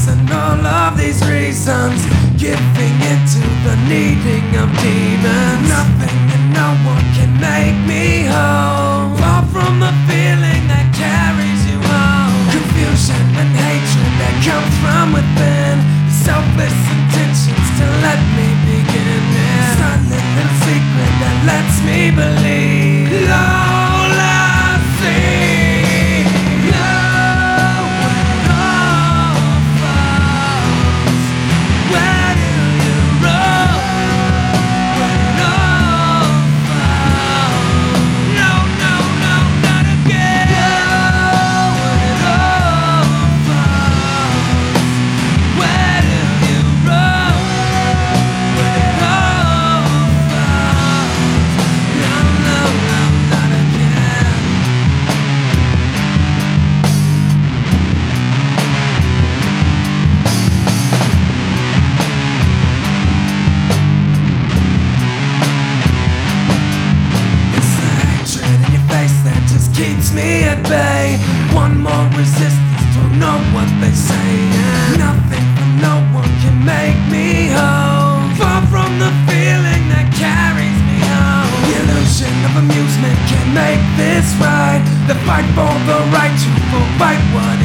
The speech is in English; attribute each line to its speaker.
Speaker 1: and all of these reasons, giving into the needing of demons. Nothing and no one can make me whole, far from the feeling that carries you home. Confusion and hatred that comes from within, selfless intentions to let me begin. Yeah. Silent little secret that lets me believe. All I see, know when it all falls. Where do you roll when it all falls? No, no, no, not again. Know when it all falls. Where do you roll when it all falls? No, no, no, not again. It's the hatred in your face that just keeps me at bay. One more resistance, don't know what they say. Yeah. Nothing from no one can make me whole, far from the feeling that carries me home. The illusion of amusement can make this right. The fight for the right to fight what